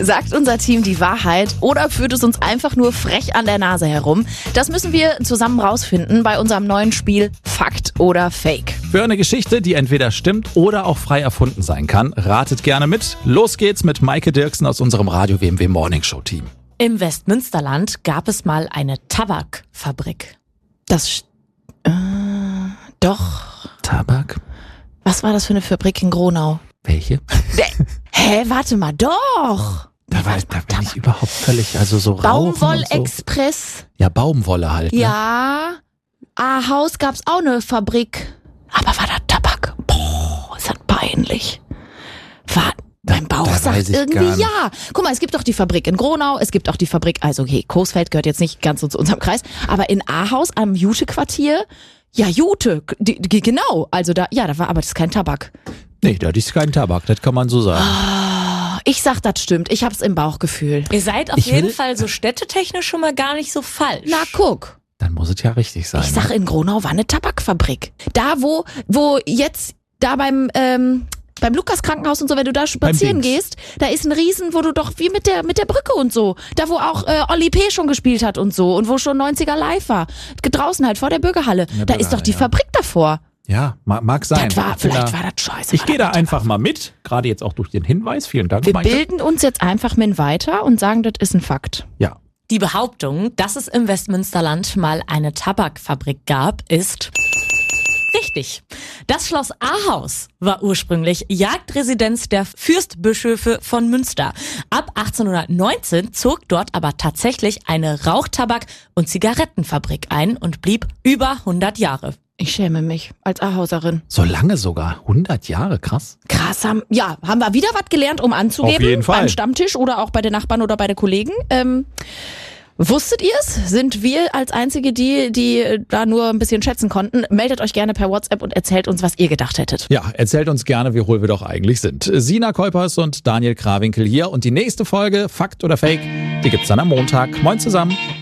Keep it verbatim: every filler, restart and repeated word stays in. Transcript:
Sagt unser Team die Wahrheit oder führt es uns einfach nur frech an der Nase herum? Das müssen wir zusammen rausfinden bei unserem neuen Spiel Fakt oder Fake. Für eine Geschichte, die entweder stimmt oder auch frei erfunden sein kann, ratet gerne mit. Los geht's mit Maike Dirksen aus unserem Radio W M W Morning Show Team. Im Westmünsterland gab es mal eine Tabakfabrik. Das äh, doch. Tabak? Was war das für eine Fabrik in Gronau? Welche? Hä, warte mal, doch. Da, war, da bin ich überhaupt völlig, also so Rauchen und so. Baumwollexpress. Ja, Baumwolle halt. Ne? Ja. Ahaus gab's auch eine Fabrik. Aber war da Tabak? Boah, ist das peinlich. War, mein Bauch da sagt weiß ich irgendwie gar nicht. ja. Guck mal, es gibt doch die Fabrik in Gronau, es gibt auch die Fabrik, also okay, Coesfeld gehört jetzt nicht ganz so zu unserem Kreis, aber in Ahaus am Jute-Quartier, ja, Jute, die, die, genau, also da, ja, da war, aber das ist kein Tabak. Nee, das ist kein Tabak, das kann man so sagen. Oh, ich sag, das stimmt, ich hab's im Bauchgefühl. Ihr seid auf Ich jeden will- Fall so städtetechnisch schon mal gar nicht so falsch. Na, guck. Dann muss es ja richtig sein. Ich sag, in Gronau war eine Tabakfabrik. Da, wo, wo jetzt, da beim, ähm, beim Lukas-Krankenhaus und so, wenn du da spazieren Dings. gehst, da ist ein Riesen, wo du doch, wie mit der, mit der Brücke und so, da wo auch äh, Olli P. schon gespielt hat und so und wo schon neunziger live war. Draußen halt vor der Bürgerhalle. der Da ist doch die Bürgerhalle, ja. Fabrik davor. Ja, mag, mag sein. Das war, Ich bin vielleicht da- war das scheiße. Ich war gehe das da einfach mal mit, gerade jetzt auch durch den Hinweis. Vielen Dank, Wir Maike. bilden uns jetzt einfach mit weiter und sagen, das ist ein Fakt. Ja. Die Behauptung, dass es im Westmünsterland mal eine Tabakfabrik gab, ist richtig. Das Schloss Ahaus war ursprünglich Jagdresidenz der Fürstbischöfe von Münster. Ab achtzehnhundertneunzehn zog dort aber tatsächlich eine Rauchtabak- und Zigarettenfabrik ein und blieb über hundert Jahre. Ich schäme mich als Ahauserin. So lange sogar. hundert Jahre, krass. Krass, haben, ja, haben wir wieder was gelernt, um anzugeben. Auf jeden Fall. Beim Stammtisch oder auch bei den Nachbarn oder bei den Kollegen. Ähm, wusstet ihr es? Sind wir als Einzige, die, die da nur ein bisschen schätzen konnten? Meldet euch gerne per WhatsApp und erzählt uns, was ihr gedacht hättet. Ja, erzählt uns gerne, wie hohl wir doch eigentlich sind. Sina Kolpers und Daniel Krawinkel hier. Und die nächste Folge, Fakt oder Fake, die gibt's dann am Montag. Moin zusammen.